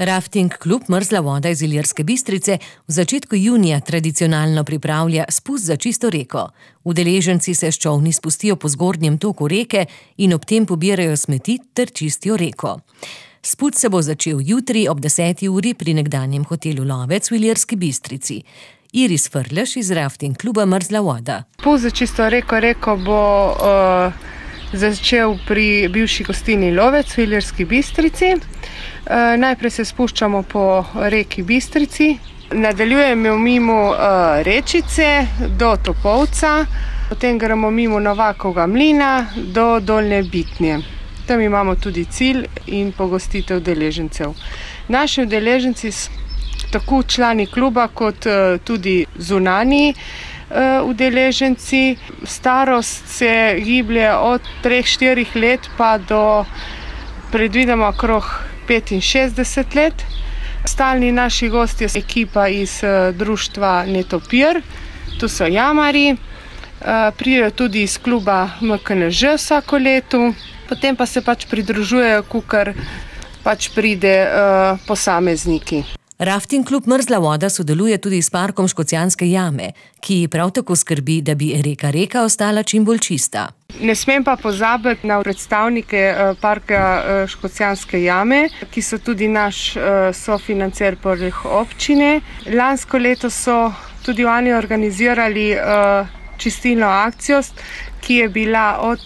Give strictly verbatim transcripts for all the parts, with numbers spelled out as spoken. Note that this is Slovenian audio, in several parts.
Rafting klub Mrzla voda iz Ilirske Bistrice v začetku junija tradicionalno pripravlja spust za čisto reko. Udeleženci se s čolni spustijo po zgornjem toku reke in ob tem pobirajo smeti ter čistijo reko. Spust se bo začel jutri ob deseti uri pri nekdanjem hotelu Lovec v Ilirski Bistrici. Iris Frleš iz Rafting kluba Mrzla voda. Spust za čisto reko reko bo uh, začel pri bivši gostilni Lovec v Ilirski Bistrici. Uh, najprej se spuščamo po reki Bistrici, nadaljujemo mimo uh, Rečice do Topolca, potem gremo mimo Novakovega mlina do Dolnje Bitnje. Tam imamo tudi cilj in pogostitev udeležencev. Naši udeleženci, tako člani kluba kot uh, tudi zunanji uh, udeleženci, starost se giblje od treh štirih let pa do predvidoma okrog petinšestdeset let. Stalni naši gosti je ekipa iz uh, društva Netopir, tu so jamarji, uh, pridejo tudi iz kluba M K N Ž vsako leto, potem pa se pač pridružujejo, kukar pač pride uh, posamezniki. Rafting klub Mrzla voda sodeluje tudi s parkom Škocjanske jame, ki prav tako skrbi, da bi reka Reka ostala čim bolj čista. Ne smem pa pozabiti na predstavnike parka Škocjanske jame, ki so tudi naš sofinancer poleg občine. Lansko leto so tudi oni organizirali čistilno akcijo, ki je bila od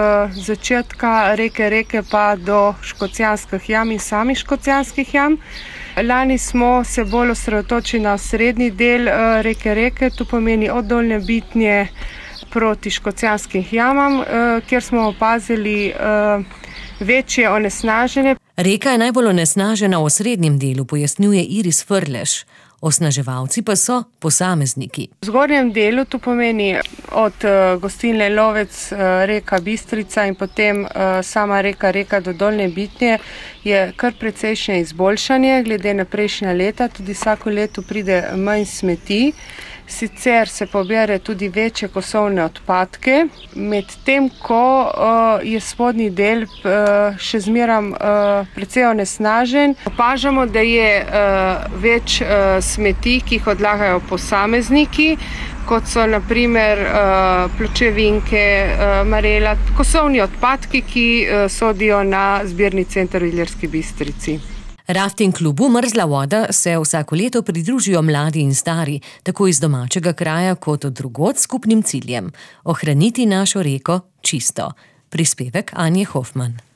začetka reke Reke pa do Škocjanskih jam in samih Škocjanskih jam. Lani smo se bolj osredotočili na srednji del reke Reke, to pomeni od Dolnje Bitnje proti Škocjanskim jamam, kjer smo opazili večje onesnaženje. Reka je najbolj onesnažena v osrednjem delu, pojasnjuje Iris Frleš. Osnaževalci pa so posamezniki. V zgornjem delu to pomeni od gostilne Lovec, reka Bistrica in potem sama reka Reka do Dolnje Bitnje je kar precejšnje izboljšanje glede na prejšnja leta. Tudi vsako leto pride manj smeti. Sicer se pobere tudi večje kosovne odpadke, medtem ko uh, je spodnji del uh, še zmeram uh, precej onesnažen. Opažamo, da je uh, več uh, smeti, ki jih odlagajo posamezniki, kot so na primer uh, pločevinke, uh, marela, kosovni odpadki, ki uh, sodijo na zbirni center v Ilirski Bistrici. Rafting klubu Mrzla voda se vsako leto pridružijo mladi in stari, tako iz domačega kraja kot od drugod s skupnim ciljem – ohraniti našo reko čisto. Prispevek Anje Hofman.